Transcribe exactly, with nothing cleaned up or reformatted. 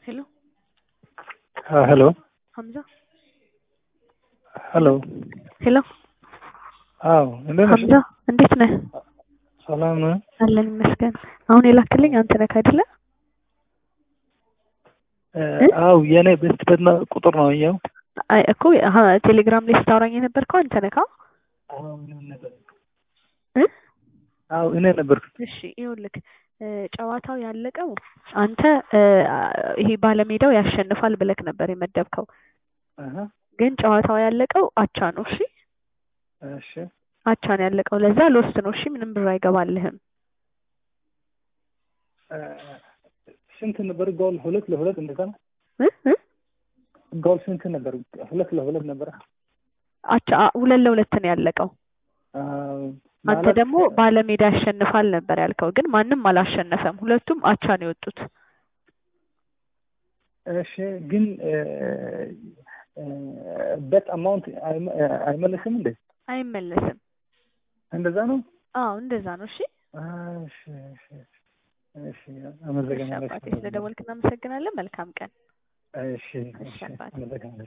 Hello. Uh, hello. Hamza. Hello. Hello. አዎ እንዴት ነሽ? ሐምዛ እንዴት ነህ? ሰላም ነው? አለን ይመስገን። አሁን የላክልኝ አንተ ነህ አይደለ? አዎ የኔ ቤስት በድና ቁጥር ነው ያው። አይ እኮ ቴሌግራም ላይ ስታወራኝ የነበርከው አንተ ነህ? አዎ እኔ ነበር። እ አዎ እኔ ነበር። እሺ ይኸውልህ ጨዋታው ያለቀው አንተ ይሄ ባለሜዳው ያሸንፋል ብለክ ነበር የመደብከው። አሃ ግን ጨዋታው ያለቀው አቻ ነው። እሺ እሺ አቻ ነው ያለቀው። ለዛ ሎስት ነው። እሺ ምንም ብር አይገባልህም። ስንት ነበር ጎል? ሁለት ለሁለት እንደዛ ነው። እ እ ጎል ስንት ነበር? ሁለት ለሁለት ነበር። አቻ ሁለት ለሁለት ነው ያለቀው። አንተ ደግሞ ባለሜዳ ያሸንፋል ነበር ያልከው። ግን ማንም አላሸነፈም። ሁለቱም አቻ ነው የወጡት። እሺ ግን በት አማውንት አይመለስም እንዴ? አይመለስም። እንደዛ ነው? አዎ እንደዛ ነው። እሺ እሺ እሺ እሺ አመሰግናለሁ። ስለደወልክ እናመሰግናለን። መልካም ቀን። እሺ እሺ አመሰግናለሁ።